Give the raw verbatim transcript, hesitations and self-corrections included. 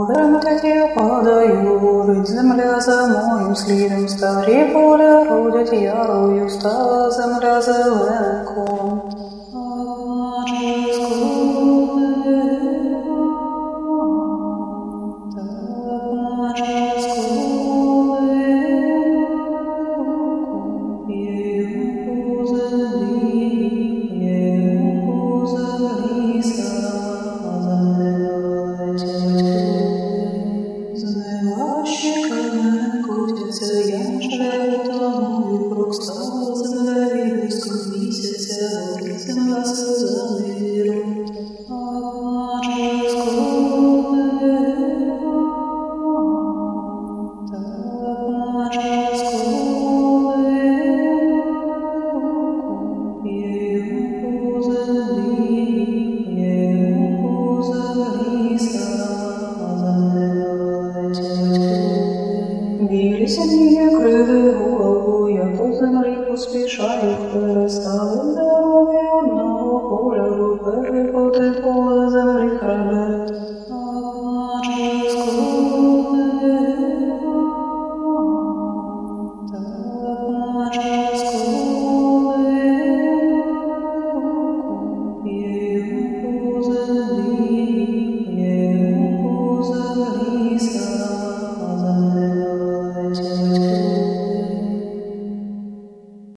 Ударом опять я падаю, ведь земля за моїм слідом, старі поля родять ярою, стала земля зеленком. Я живу тому, крок стала земля і близько місяця, земля за миром. Білі сині крили голову, я по землі поспішаю, перестали дороги одного поля, переходить поле землі хребет.